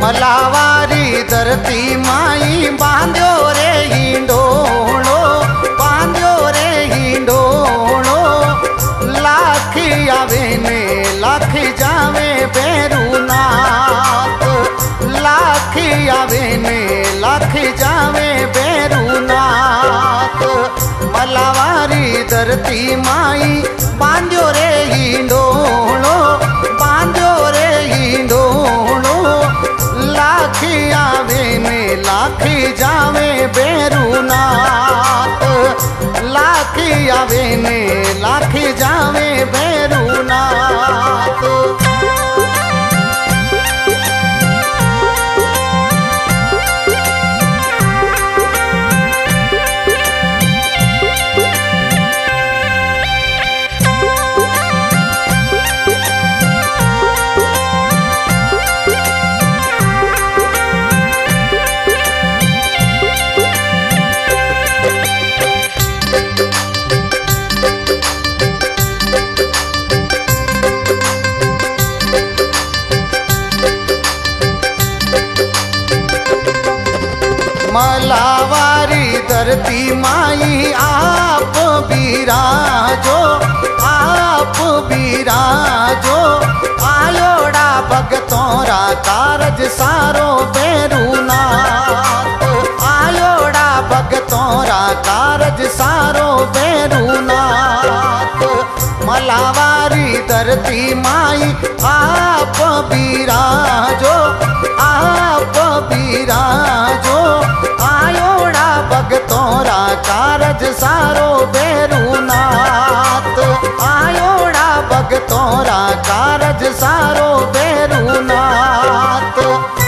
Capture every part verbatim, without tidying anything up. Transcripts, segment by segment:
मलावारी धरती माई बांध्यो रे हिंडोलो, बांध्यो रे हिंडोलो। लाख आवे ने लाख जावे भैरुनाथ, लाख आवे ने लाख जावे भैरुनाथ। मलावारी धरती माई बांध्यो रे हिंडोलो, बांध्यो रे हिंडोलो। लाख आवे ने लाख जावे भैरुनाथ, लाख आवे ने लाख जावे भैरुनाथ। मलावारी धरती माई आप बिराजो, आप बिराजो। आयोड़ा भगतोरा कारज सारो भैरुनाथ, आयोड़ा भगतोरा कारज सारो भैरुनाथ। मलावारी धरती माई आप बिराजो, आप बिराजो। आयोड़ा भगतोरा कारज सारो भैरुनाथ, आयोड़ा भगतोरा कारज सारो भैरुनाथ।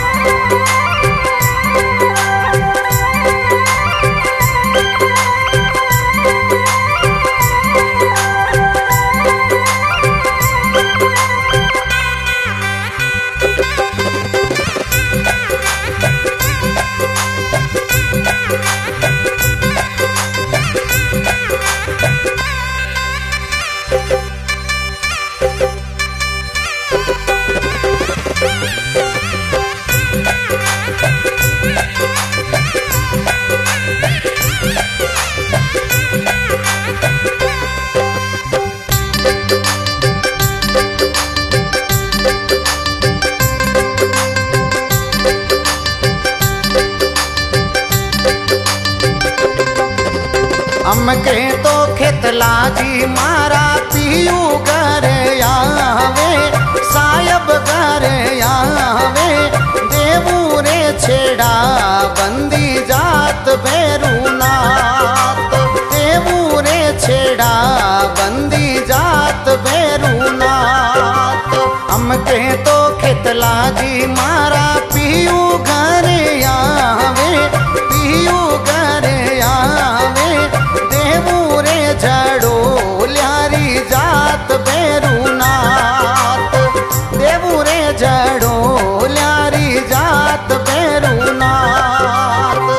हमके तो खेतला जी मारा पियू घरे आवे, सायब घरे आवे। देवू रे छेड़ा बंदी जात भैरुनाथ, देवू रे छेड़ा बंदी जात भैरुनाथ। हमके तो खेतला जी मारा पियू घरे आवे, पियू घरे आवे। देवू रे झड़ो ल्यारी जात भैरुनाथ, देवू रे झड़ो ल्यारी जात भैरुनाथ।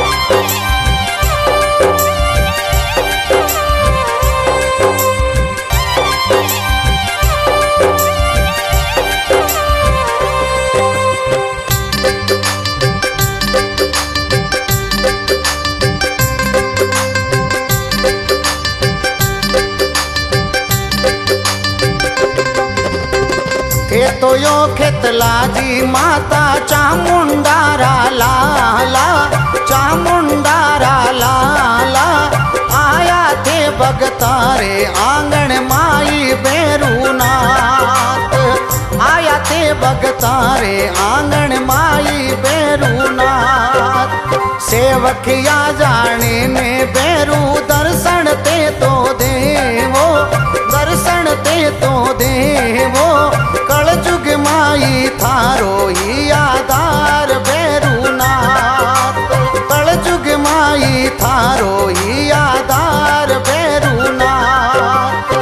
तो यो खेतला जी माता चामुंडारा लाला, चामुंडारा लाला। आया थे भगतारे आंगन माई भैरुनाथ, आया थे भगतारे आंगन माई भैरुनाथ। सेवकिया जाने ने भैरू दर्शन ते तो देवो, दर्शन ते तो देवो। कलजुग माई थारो ही आधार भैरुनाथ, कलजुग माई थारो ही आधार भैरुनाथ।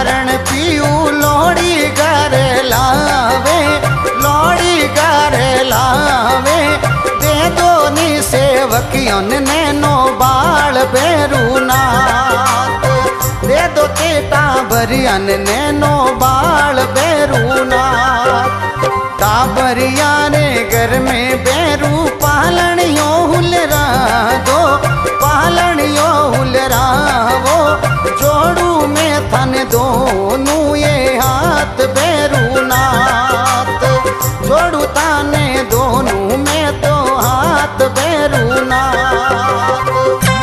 कारण पीऊ लोड़ी करे लावे, लोड़ी करे लावे। दे दो नी सेवकियों ने नो बाल बेरूनाथ, दे दो तेटा बरियन ने नो बाल बेरूनाथ। टाबरिया ने घर में बेरू पालनियो हुलरा दो, पालनियो हुलरा वो। जोड़ू में थन दोनों ये हाथ बेरूनाथ, जोड़ू ताने दोनों में तो हाथ बेरूनाथ।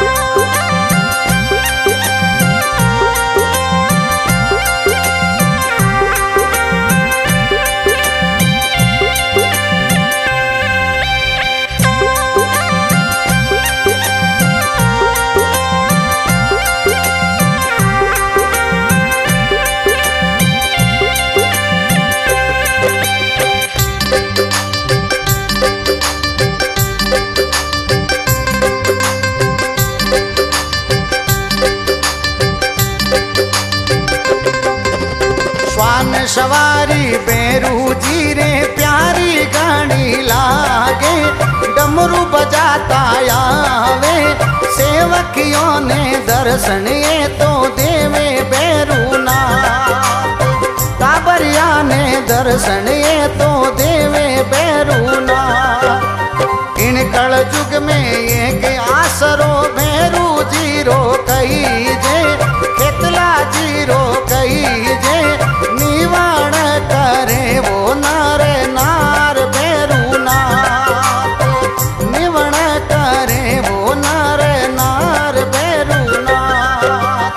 स्वान सवारी बेरू जी रे प्यारी गाड़ी लागे, डमरू बजाता आवे। सेवकियों ने दर्शन ये तो देवे बेरूनाथ, टाबरिया ने दर्शन ये तो देवे बेरूनाथ। इन कल युग में एक आसरो बेरू जीरो कही जे, खेतला जीरो कही जे। निवाण करे वो नार नार बेरूनाथ, निवाण करे वो नार नार बेरूनाथ।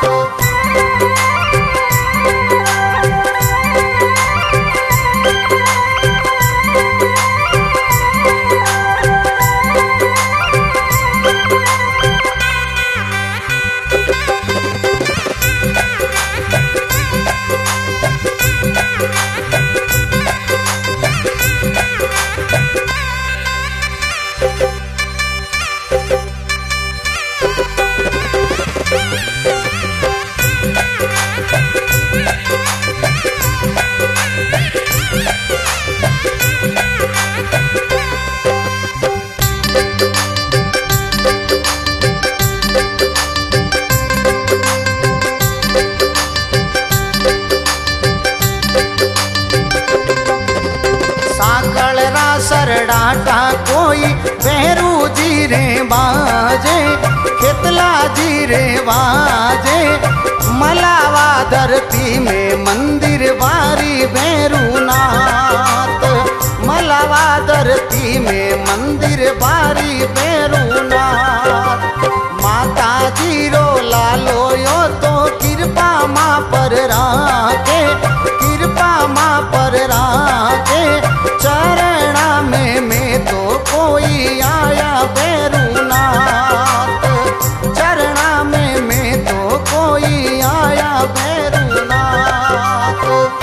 सरडाटा कोई बेरू जी रे बाजे, खेतला जी रे बाजे। मलावा धरती में मंदिर वारी बेरूनाथ, मलावा धरती में मंदिर वारी बेरूनाथ। माता जी रो लालो यो तो कृपा माँ पर राखे, कृपा माँ पर राखे। चरणा में मैं तो कोई आया बेरूनाथ, चरणा में मैं तो कोई आया बेरूनाथ।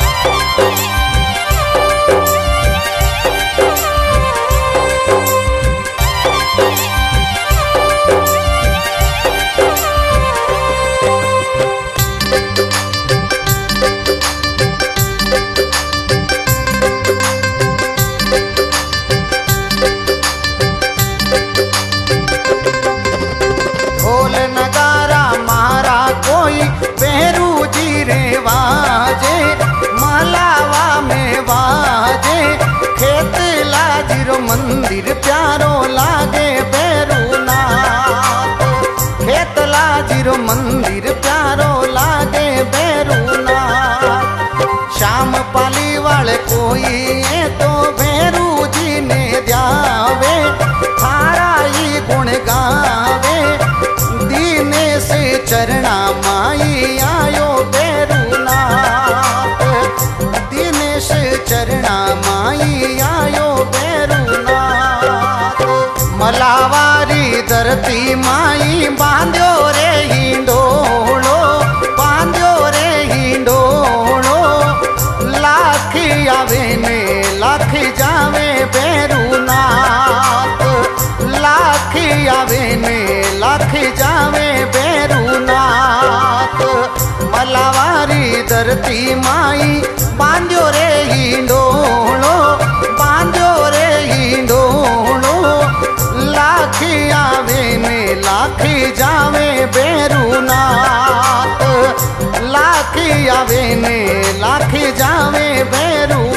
बाजे मलावा में बाजे, खेतला जीरो मंदिर प्यारो लागे बेरूनाथ, खेतला जीरो मंदिर प्यारो लागे बेरूनाथ। श्याम पाली वाले कोई ये तो बेरू जी ने द्यावे, थारा ही गुण गावे। दीने से चरणा माई आयो बेरूनाथ, दिनेश चरणा माई आयो बेरूनाथ। मलावारी धरती माई बांध्यो रे हिंडोलो, बांध्यो रे हिंडोलो। लाख आवे ने लाख जावे बेरूनाथ, लाख आवे ने लाख जावे बेरूनाथ। मलावारी दर धरती माई बांध्यो रे हिंडोलो, बांध्यो रे हिंडोलो। लाखी आवे ने लाखी जावे बेरुनाथ, लाखी आवे ने लाखी जावे बेरू